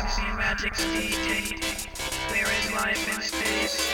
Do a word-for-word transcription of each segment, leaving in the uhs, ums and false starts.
galaxy magic speed. There is life in space.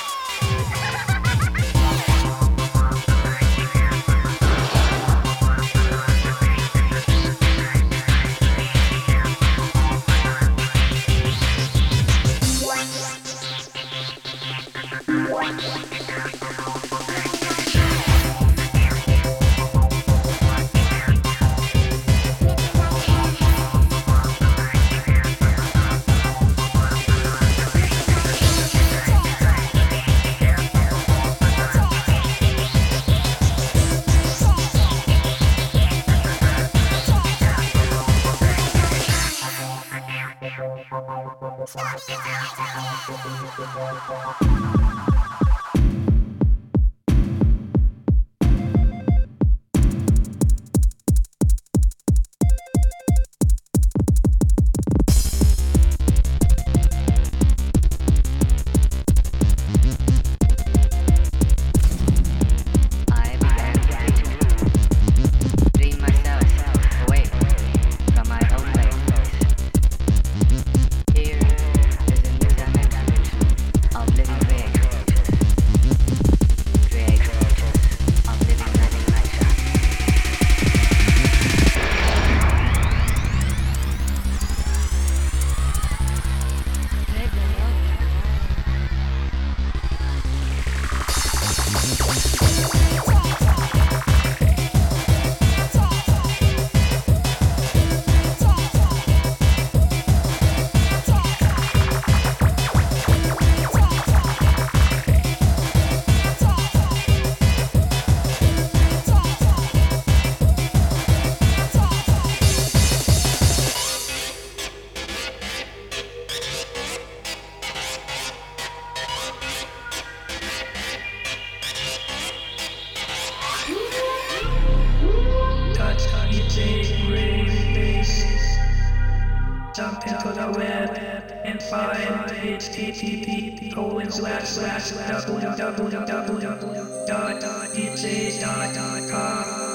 Jump into the web and find H T T P colon slash slash www dot d j dot com.